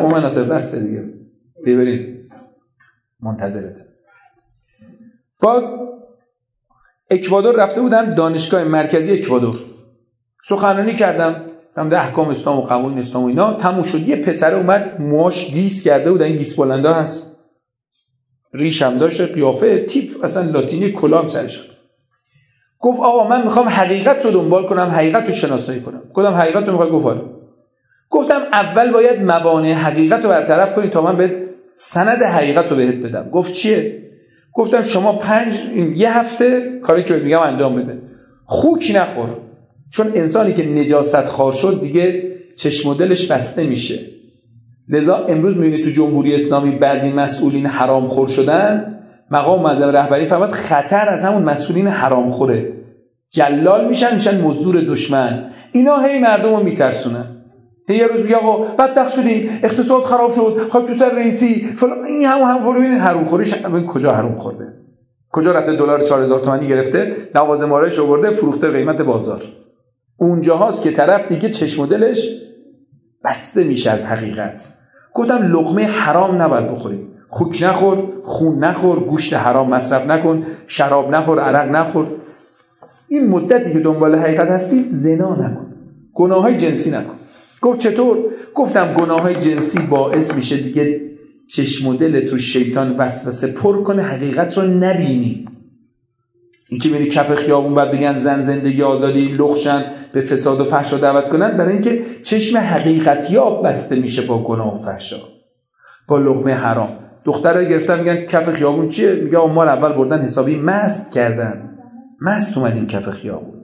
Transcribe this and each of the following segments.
تمام مناسب بسته دیگه، ببرین منتظرتم. باز اکوادور رفته بودم، دانشگاه مرکزی اکوادور سخنرانی کردم در احکام اسلام و قوانین اسلام و اینا. تموم شد. یه پسر اومد موهاش گیس کرده بود، این گیس بلندا هست، ریش هم داشته، قیافه تیپ اصلا لاتینی، کلام سرش. گفت آقا من میخوام حقیقت رو دنبال کنم، حقیقت رو شناسایی کنم. گفتم حقیقت رو میخوای؟ گفت آره. گفتم اول باید موانع حقیقت رو برطرف کنی تا من بهت سند حقیقت رو بهت بدم. گفت چیه؟ گفتم شما یه هفته کاری که میگم انجام بده، خوک نخور، چون انسانی که نجاست خوار شد دیگه چشم و دلش بسته میشه. لذا امروز میبینید تو جمهوری اسلامی بعضی مسئولین حرام خور شدن، مقام معظم رهبری فهمید خطر از همون مسئولین حرام خوره، جلال میشن مزدور دشمن. اینا هی مردم رو میترسونن. یه روز میگه آقا بدبخت شدیم، اقتصاد خراب شد، خاک تو سر رئیسی فلان. این هم ببینید حرام خوریش کجا حرام خورده، کجا رفته دلار 4000 تومانی گرفته، لوازم‌آرایش آورده فروخته قیمت بازار. اونجاهاست که طرف دیگه چشم و دلش بسته میشه از حقیقت. گفتم لقمه حرام نباید بخوری، خوک نخور، خون نخور، گوشت حرام مصرف نکن، شراب نخور، عرق نخور. این مدتی که دنبال حقیقت هستی زنا نکن، گناههای جنسی نکن. گفت چطور؟ گفتم گناههای جنسی باعث میشه دیگه چشم و دل تو شیطان وسوسه پر کنه، حقیقت رو نبینی. این که میبینی کف خیابون بعد بگن زن زندگی آزادی، لخشن، به فساد و فحشا دعوت کنن، برای اینکه چشم حقیقتیاب بسته میشه با گناه و فحشا، با لقمه حرام. دخترها گرفتن میگن کف خیابون چیه؟ میگه ما اول بردن حسابی مست کردن، مست اومدیم کف خیابون.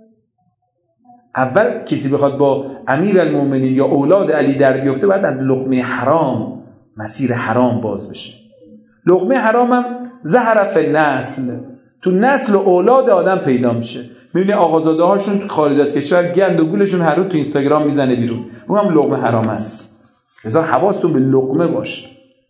اول کسی بخواد با امیرالمومنین یا اولاد علی در بیفته بعد از لقمه حرام، مسیر حرام باز بشه. لقمه حرام هم زهر فی النسل، تو نسل و اولاد آدم پیدا میشه. میبینی آقازاده هاشون خارج از کشور گند و گولشون هر روز تو اینستاگرام میزنه بیرون، اون هم لقمه حرام است. لذا حواستون به لقمه باشه.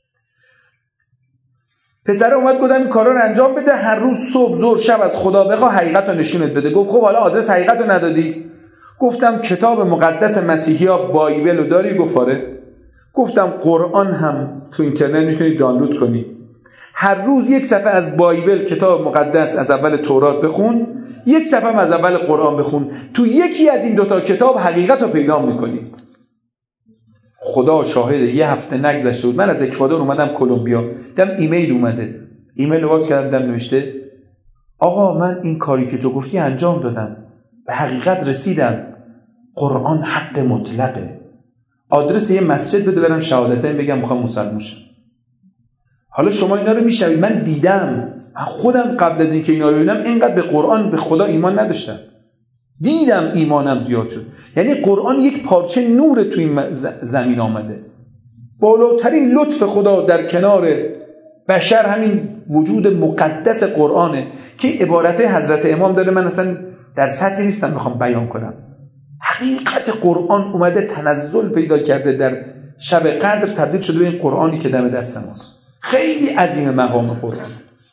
پسر اومد گفتم این کارا رو انجام بده، هر روز صبح ظهر شب از خدا بخوا حقیقت رو نشونت بده. گفت خب حالا آدرس حقیقت رو ندادی؟ گفتم کتاب مقدس مسیحی‌ها بایبل رو داری؟ گفت آره. گفتم قرآن هم تو اینترنت میتونی دانلود کنی، هر روز یک صفحه از بایبل کتاب مقدس از اول تورات بخون، یک صفحه از اول قرآن بخون، تو یکی از این دوتا کتاب حقیقت رو پیدا میکنی. خدا شاهد یه هفته نگذشته بود من از اکوادور اومدم کلمبیا، دیدم ایمیل اومده، ایمیل رو باز کردم دیدم نوشته آقا من این کاری که تو گفتی انجام دادم، به حقیقت رسیدم، قرآن حق مطلقه، آدرس یه مسجد بده برم شهادتین بگم میخوام مسلمان شم. حالا شما اینا رو میشنوید، من دیدم، خودم قبل از اینکه اینا رو ببینم اینقدر به قرآن به خدا ایمان نداشتم، دیدم ایمانم زیاد شد. یعنی قرآن یک پارچه نور تو این زمین آمده. بالاترین لطف خدا در کنار بشر همین وجود مقدس قرآنه که عبارت حضرت امام داره. من اصلا در سطحی نیستم بخوام بیان کنم. حقیقت قرآن اومده تنزل پیدا کرده، در شب قدر تبدیل شده به این قرآنی که دم دست ماست. خیلی عظیم مقام قرآن.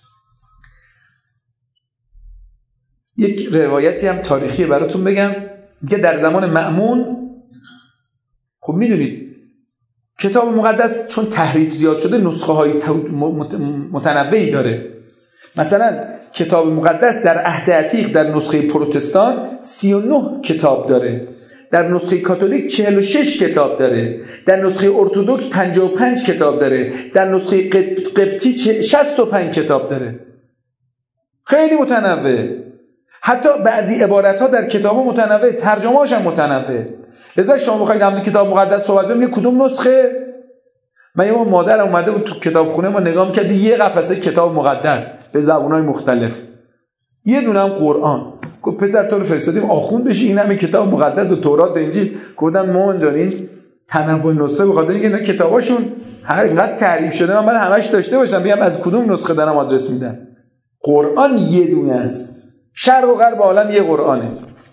یک روایتی هم تاریخی براتون بگم که در زمان مأمون، خب میدونید کتاب مقدس چون تحریف زیاد شده نسخه های متنوعی داره. مثلا کتاب مقدس در عهد عتیق در نسخه پروتستان 39 کتاب داره، در نسخه کاتولیک 46 کتاب داره، در نسخه ارتدوکس 55 کتاب داره، در نسخه قبطی 65 کتاب داره. خیلی متنوع. حتی بعضی عبارت‌ها در کتاب‌ها متنوع، ترجمه‌هاش هم متنوع. لذا شما بخواید در کتاب مقدس صحبت کنیم کدوم نسخه؟ من یه مادرم اومده بود تو کتابخونه ما نگاه می‌کرد، یه قفسه کتاب مقدس به زبان‌های مختلف، یه دونه هم قرآن. گفت پسر تو رو فرستادیم آخوند بشی، این همه کتاب مقدس و تورات و انجیل. گفتم مامان جان این تنوع نسخه بخاطر اینکه اینا کتاباشون هر اینقدر تعریف شده، من همش داشته باشم بگم از کدوم نسخه دارم آدرس میدم. قرآن یه دونه است، شرق و غرب عالم یه قرآنه.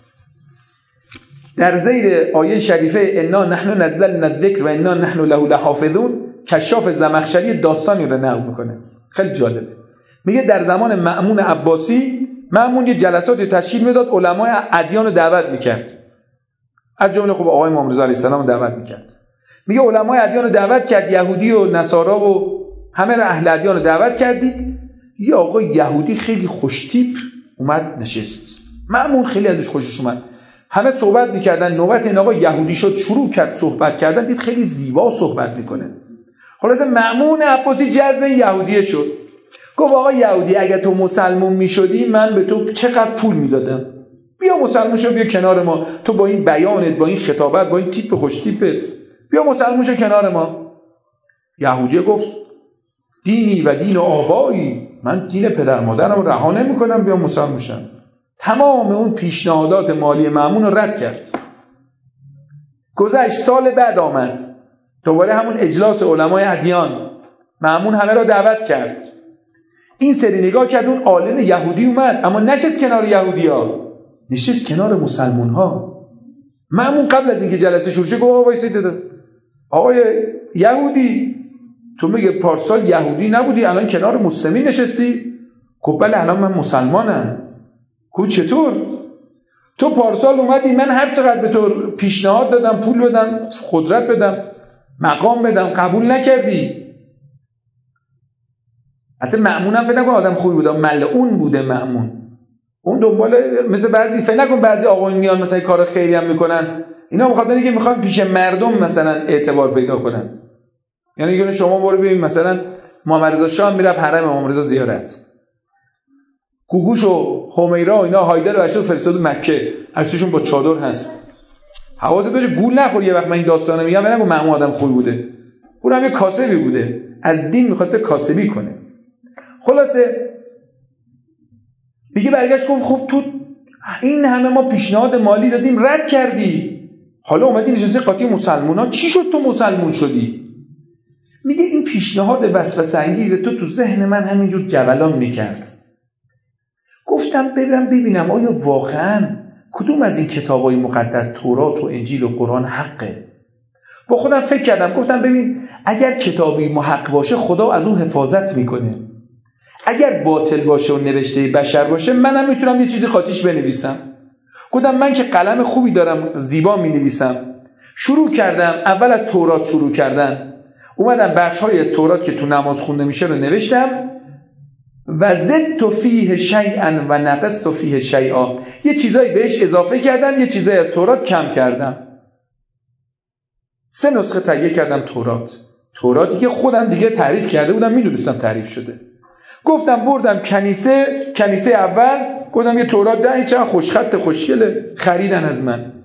در زیر آیه شریفه انا نحن نزلنا الذکر و انا نحن له لحافظون، کشاف زمخشری داستانی رو نقل میکنه، خیلی جالبه. میگه در زمان مأمون عباسی، مأمون یه جلساتی تشکیل میداد، علمای ادیان رو دعوت میکرد، از جمله خب آقای امام رضا علیه السلام رو دعوت میکرد. میگه علمای ادیان رو دعوت کرد، یهودی و نصارا و همه اهل ادیان رو دعوت کردید. یه آقا یهودی خیلی خوشتیپ اومد نشست. مأمون خیلی ازش خوشش اومد. همه صحبت میکردن، نوبت این آقا یهودی شد، شروع کرد صحبت کردن. دید خیلی زیبا صحبت میکنه. خلاصه مأمون عباسی جذب یهودیه شد. گفت آقا یهودی اگه تو مسلمون میشدی من به تو چقدر پول میدادم. بیا مسلمون شو، بیا کنار ما. تو با این بیانت، با این خطابت، با این تیپ خوش تیپت، بیا مسلمون شو کنار ما. یهودی گفت دینی و دین آبایی، من دین پدر مادرم رو رها نمی‌کنم، بیا مسلمون شم. تمام اون پیشنهادات مالی مأمون رو رد کرد. گذشت، سال بعد آمد دوباره همون اجلاس علمای ادیان. مأمون همه را دعوت کرد. این سری نگاه کرد، اون عالم یهودی اومد اما نشست کنار یهودی‌ها، نشست کنار مسلمان‌ها. مأمون قبل از اینکه جلسه شروع شه گفت آقا وایسید، آقای یهودی تو میگه پارسال یهودی نبودی الان کنار مسلمین نشستی؟ گفت بله الان من مسلمانم. گفت چطور؟ تو پارسال اومدی من هر چقدر به تو پیشنهاد دادم، پول بدم، قدرت بدم، مقام بدم، قبول نکردی. حتی مأمونم فکر نکن آدم خوبی بوده، ملعون بوده مأمون. اون دنبال مثل بعضی فکر نکن بعضی آقایون میان مثلا کار خیری هم میکنن، اینا بخاطر اینکه میخوان پیش مردم مثلا اعتبار پیدا کنن. یعنی اگه شما برو ببین مثلا محمد رضا شاه میرفت حرم امام رضا زیارت، گوگوش و همیرا و اینا هایدر و اشتو فرستاد مکه، عکسشون با چادر هست. حواست باشه گول نخوری. یه وقت من این داستانو میگم نگو مأمون آدم خوبی بوده، اونم یه کاسبی بوده، از دین میخواسته کاسبی کنه. خلاصه میگه برگشت گفت خب تو این همه ما پیشنهاد مالی دادیم رد کردی، حالا اومدی نشستی قاطی مسلمونا، چی شد تو مسلمون شدی؟ میگه این پیشنهاد وسوسه انگیز تو ذهن من همینجور جولان میکرد. گفتم ببینم آیا واقعا کدوم از این کتابای مقدس، تورات و انجیل و قرآن حقه؟ با خودم فکر کردم، گفتم ببین اگر کتابی محق باشه خدا از اون حفاظت میکنه، اگر باطل باشه و نوشته بشر باشه منم میتونم یه چیزی قاطیش بنویسم. گفتم من که قلم خوبی دارم، زیبا مینویسم. شروع کردم اول از تورات شروع کردن، اومدم بخش‌های از تورات که تو نماز خونده میشه رو نوشتم و زدت فیه شیئا و نقصت فیه شیئا، یه چیزایی بهش اضافه کردم، یه چیزایی از تورات کم کردم. 3 نسخه تهیه کردم توراتی که خودم دیگه تعریف کرده بودم، میدونستم تعریف شده. گفتم بردم کنیسه اول، گفتم یه تورات ده، چقدر خوشخط خوشگله، خریدن از من.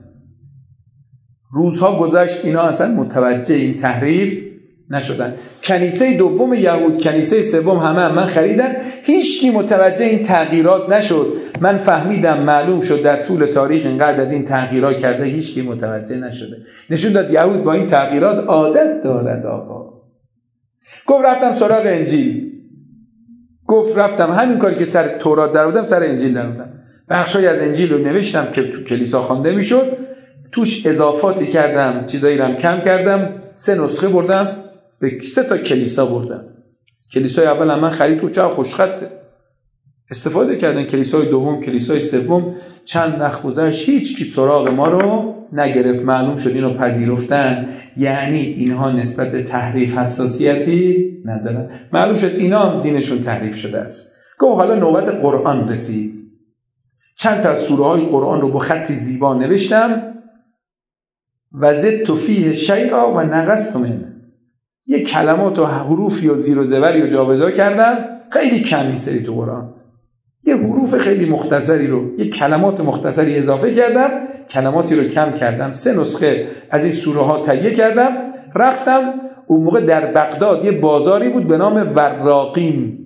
روزها گذشت اینا اصلا متوجه این تحریف نشدن. کنیسه دوم یهود، کنیسه سوم همه من خریدن، هیچکی متوجه این تغییرات نشد. من فهمیدم، معلوم شد در طول تاریخ اینقدر از این تغییرات کرده هیچکی متوجه نشده. نشون داد یهود با این تغییرات عادت دارد. آقا گفت رفتم سراغ انجیل، گفت رفتم همین کاری که سر تورات در بودم سر انجیل در بودم. بخشای از انجیل رو نوشتم که تو کلیسا خوانده میشد، توش اضافاتی کردم، چیزایی رو کم کردم. 3 نسخه بردم به 3 تا کلیسا بردم. کلیسای اول هم من خرید، تو چقدر خوشخطه، استفاده کردن. کلیسای دوم، کلیسای سوم، چند وقت گذشت هیچ کی سراغ ما رو نگرفت. معلوم شد اینو پذیرفتن، یعنی اینها نسبت به تحریف حساسیتی ندارن. معلوم شد اینا هم دینشون تحریف شده است. گفت حالا نوبت قرآن رسید. چند تا از سوره های قرآن رو با خط زیبا نوشتم و زدت فیه شیئا و نقصت منه. یه کلمات و حروفی و زیر و زبری رو جابجا کردم، خیلی کمی سری تو قرآن. یه حروف خیلی مختصری رو، یه کلمات مختصری اضافه کردم، کلماتی رو کم کردم. 3 نسخه از این سوره ها تهیه کردم. رفتم اون موقع در بغداد یه بازاری بود به نام وراقین.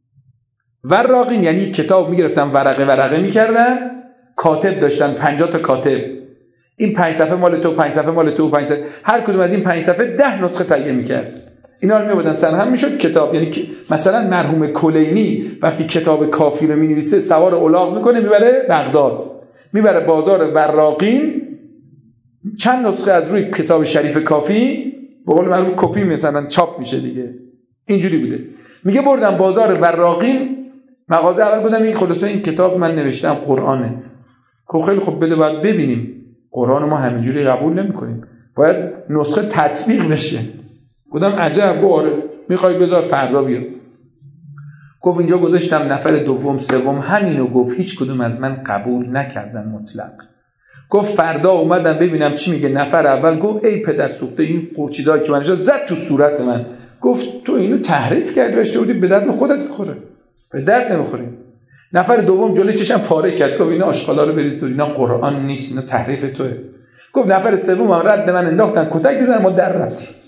وراقین یعنی کتاب میگرفتم ورقه میکردن، کاتب داشتن 50 تا کاتب، این 5 صفحه مال تو، 5 صفحه مال تو، 5 صفحه، هر کدوم از این 5 صفحه 10 نسخه تهیه میکرد. اینا رو میبردن سرهم میشد کتاب. یعنی مثلا مرحوم کلینی وقتی کتاب کافی رو مینویسه سوار الاغ میکنه میبره بغداد، میبره بازار وراقین، چند نسخه از روی کتاب شریف کافی به قول معروف کپی مثلا چاپ میشه دیگه. اینجوری بوده. میگه بردم بازار وراقین، مغازه اول گفتم این خلاصه این کتاب من نوشتم قرآنه. خیلی خب بده بعد ببینیم. قرآن ما همینجوری قبول نمی‌کنیم. باید نسخه تطبیق بشه. گفتم عجب. گفت آره. میخوای بذار فردا بیا. گفت اینجا گذاشتم نفر دوم سوم همینو گفت، هیچ کدوم از من قبول نکردن مطلق. گفت فردا اومدم ببینم چی میگه نفر اول. گفت ای پدر سوخته، این قرچیدایی که من نشد زد تو صورت من. گفت تو اینو تحریف کردی بهش بودی به درد خودت میخوره، به درد نمیخوره. نفر دوم جلوی چشم پاره کرد. گفت اینا آشغالا رو بریز دور، اینا قرآن نیست، اینا تحریف توئه. گفت نفر سوم هم رد من انداختن کتک بزنن، ما در رفتیم.